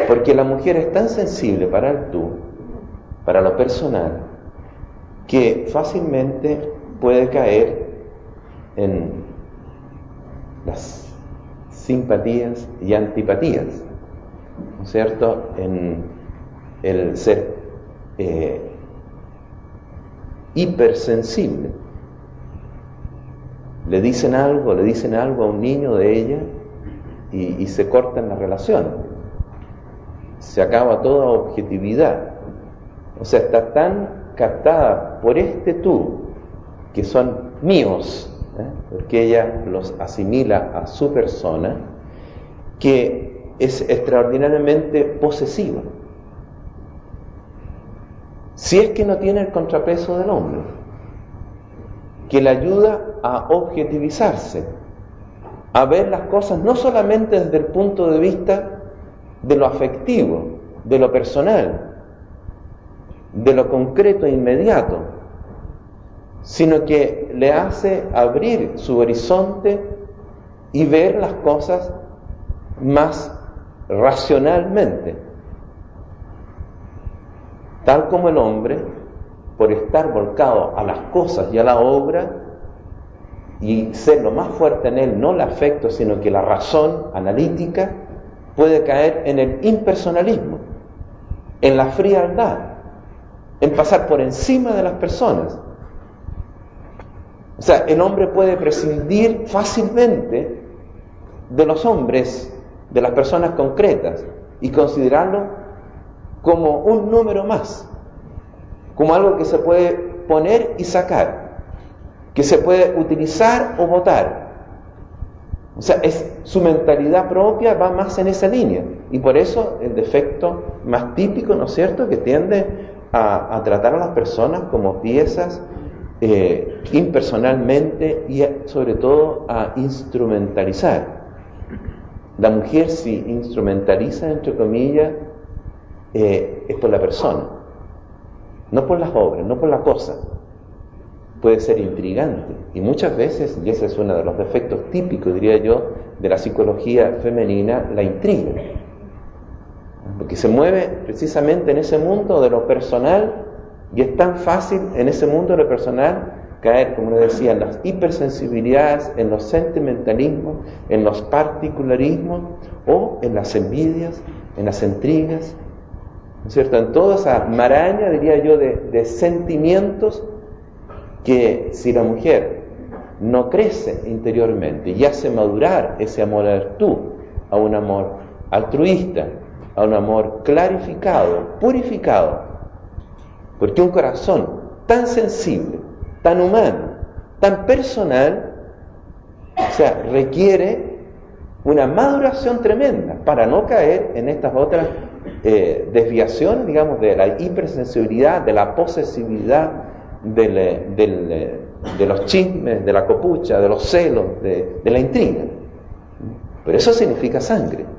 Porque la mujer es tan sensible para el tú, para lo personal, que fácilmente puede caer en las simpatías y antipatías, ¿no es cierto?, en el ser hipersensible. Le dicen algo a un niño de ella y se cortan las relaciones, se acaba toda objetividad. O sea, está tan captada por este tú, que son míos, porque ella los asimila a su persona, que es extraordinariamente posesiva. Si es que no tiene el contrapeso del hombre, que le ayuda a objetivizarse, a ver las cosas no solamente desde el punto de vista de lo afectivo, de lo personal, de lo concreto e inmediato, sino que le hace abrir su horizonte y ver las cosas más racionalmente, tal como el hombre, por estar volcado a las cosas y a la obra y ser lo más fuerte en él, no el afecto, sino que la razón analítica, puede caer en el impersonalismo, en la frialdad, en pasar por encima de las personas. O sea, el hombre puede prescindir fácilmente de los hombres, de las personas concretas, y considerarlo como un número más, como algo que se puede poner y sacar, que se puede utilizar o botar. O sea, su mentalidad propia va más en esa línea, y por eso el defecto más típico, ¿no es cierto?, que tiende a tratar a las personas como piezas impersonalmente y sobre todo a instrumentalizar. La mujer, si instrumentaliza, entre comillas, es por la persona, no por las obras, no por la cosa. Puede ser intrigante, y muchas veces, y ese es uno de los defectos típicos, diría yo, de la psicología femenina, la intriga, porque se mueve precisamente en ese mundo de lo personal, y es tan fácil en ese mundo de lo personal caer, como les decía, en las hipersensibilidades, en los sentimentalismos, en los particularismos, o en las envidias, en las intrigas, ¿no es cierto?, en toda esa maraña, diría yo, de sentimientos que, si la mujer no crece interiormente y hace madurar ese amor al tú, a un amor altruista, a un amor clarificado, purificado, porque un corazón tan sensible, tan humano, tan personal, o sea, requiere una maduración tremenda para no caer en estas otras desviaciones, digamos, de la hipersensibilidad, de la posesividad, de los chismes, de la copucha, de los celos, de la intriga. Pero eso significa sangre.